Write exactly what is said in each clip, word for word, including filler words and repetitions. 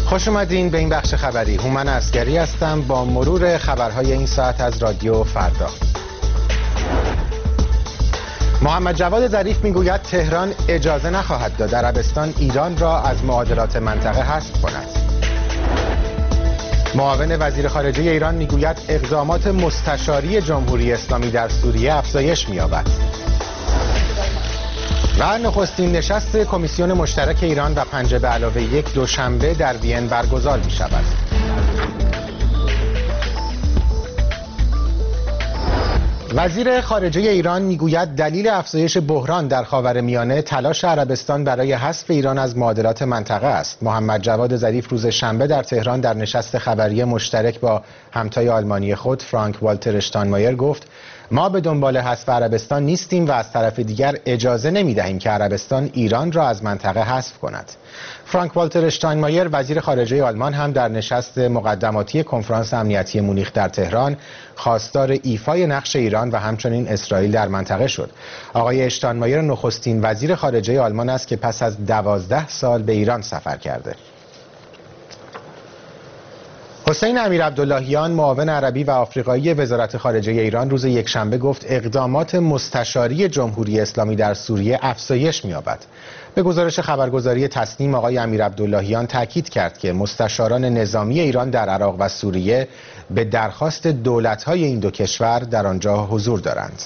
خوش اومدین به این بخش خبری. هومن عسگری هستم با مرور خبرهای این ساعت از رادیو فردا. محمد جواد ظریف میگوید تهران اجازه نخواهد داد عربستان ایران را از معادلات منطقه حذف کند. معاون وزیر خارجه ایران میگوید اقدامات مستشاری جمهوری اسلامی در سوریه افزایش می‌یابد. و نخستین نشست کمیسیون مشترک ایران و پنجه به علاوه یک دوشنبه در وین برگزار می شود. وزیر خارجه ایران میگوید دلیل افزایش بحران در خاورمیانه تلاش عربستان برای حذف ایران از معادلات منطقه است. محمد جواد ظریف روز شنبه در تهران در نشست خبری مشترک با همتای آلمانی خود فرانک والتر اشتاینمایر گفت ما به دنبال حذف عربستان نیستیم و از طرف دیگر اجازه نمی‌دهیم که عربستان ایران را از منطقه حذف کند. فرانک والتر اشتاینمایر وزیر خارجه آلمان هم در نشست مقدماتی کنفرانس امنیتی مونیخ در تهران خواستار ایفای نقش ایران و همچنین اسرائیل در منطقه شد. آقای اشتاینمایر نخستین وزیر خارجه آلمان است که پس از دوازده سال به ایران سفر کرده. حسین امیرعبداللهیان معاون عربی و آفریقایی وزارت خارجه ایران روز یکشنبه گفت اقدامات مستشاری جمهوری اسلامی در سوریه افزایش می‌یابد. به گزارش خبرگزاری تسنیم آقای امیرعبداللهیان تاکید کرد که مستشاران نظامی ایران در عراق و سوریه به درخواست دولت‌های این دو کشور در آنجا حضور دارند.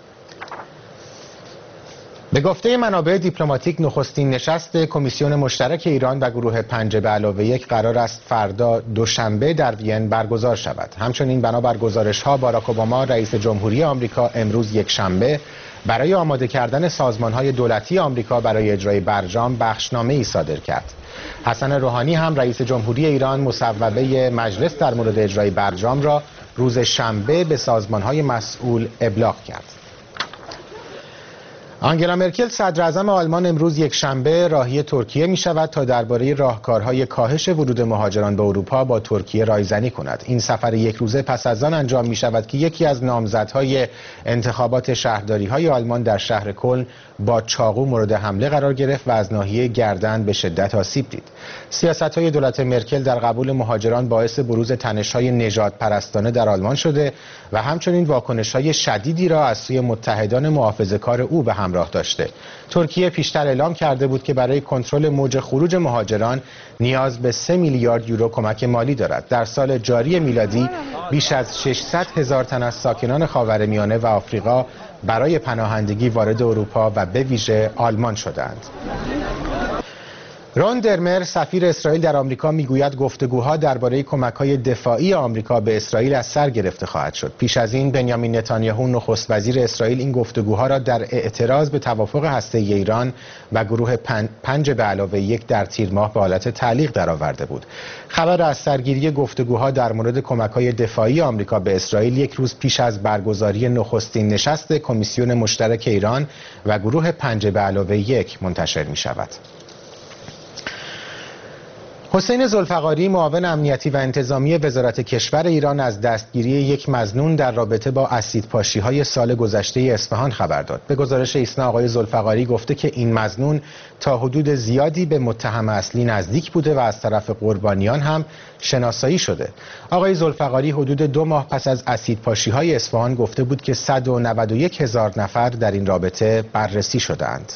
به گفته منابع دیپلماتیک نخستین نشست کمیسیون مشترک ایران و گروه پنجه به علاوه یک قرار است فردا دوشنبه در وین برگزار شود. همچنین بنابر گزارش‌ها باراک اوباما رئیس جمهوری آمریکا امروز یکشنبه برای آماده کردن سازمان‌های دولتی آمریکا برای اجرای برجام بخشنامه‌ای صادر کرد. حسن روحانی هم رئیس جمهوری ایران مصوبه مجلس در مورد اجرای برجام را روز شنبه به سازمان‌های مسئول ابلاغ کرد. آنگلا مرکل صدر اعظم آلمان امروز یکشنبه راهی ترکیه می شود تا درباره راهکارهای کاهش ورود مهاجران به اروپا با ترکیه رایزنی کند. این سفر یک روزه پس از آن انجام می شود که یکی از نامزدهای انتخابات شهرداری های آلمان در شهر کلن با چاقو مورد حمله قرار گرفت و از ناحیه گردن به شدت آسیب دید. سیاست‌های دولت مرکل در قبول مهاجران باعث بروز تنش‌های نژاد پرستانه در آلمان شده و همچنین واکنش‌های شدیدی را از سوی متحدان محافظه‌کار او به همراه داشته. ترکیه پیشتر اعلام کرده بود که برای کنترل موج خروج مهاجران نیاز به سه میلیارد یورو کمک مالی دارد. در سال جاری میلادی بیش از ششصد هزار تن از ساکنان خاورمیانه و آفریقا برای پناهندگی وارد اروپا و به ویژه آلمان شدند. رون درمر سفیر اسرائیل در آمریکا میگوید گفتگوها درباره کمک‌های دفاعی آمریکا به اسرائیل از سر گرفته خواهد شد. پیش از این بنیامین نتانیاهو نخست وزیر اسرائیل این گفتگوها را در اعتراض به توافق هسته‌ای ایران و گروه پن... پنج به علاوه یک در تیر ماه به حالت تعلیق درآورده بود. خبر از سرگیری گفتگوها در مورد کمک‌های دفاعی آمریکا به اسرائیل یک روز پیش از برگزاری نخستین نشست کمیسیون مشترک ایران و گروه پنج به علاوه یک منتشر می‌شود. حسین ذوالفقاری معاون امنیتی و انتظامی وزارت کشور ایران از دستگیری یک مظنون در رابطه با اسیدپاشی‌های سال گذشته اصفهان خبر داد. به گزارش ایسنا آقای ذوالفقاری گفته که این مظنون تا حدود زیادی به متهم اصلی نزدیک بوده و از طرف قربانیان هم شناسایی شده. آقای ذوالفقاری حدود دو ماه پس از اسیدپاشی‌های اصفهان گفته بود که صد و نود و یک هزار نفر در این رابطه بررسی شدند.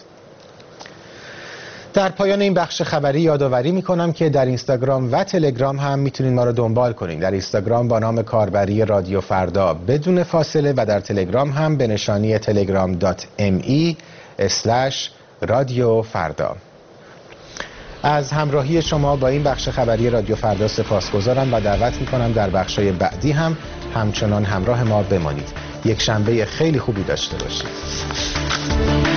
در پایان این بخش خبری یادآوری می‌کنم که در اینستاگرام و تلگرام هم میتونید ما رو دنبال کنید. در اینستاگرام با نام کاربری رادیو فردا بدون فاصله و در تلگرام هم به نشانی تلگرام دات ام ای اسلش رادیو فردا. از همراهی شما با این بخش خبری رادیو فردا سپاسگزارم و دعوت می‌کنم در بخش‌های بعدی هم همچنان همراه ما بمانید. یک شنبه خیلی خوبی داشته باشید.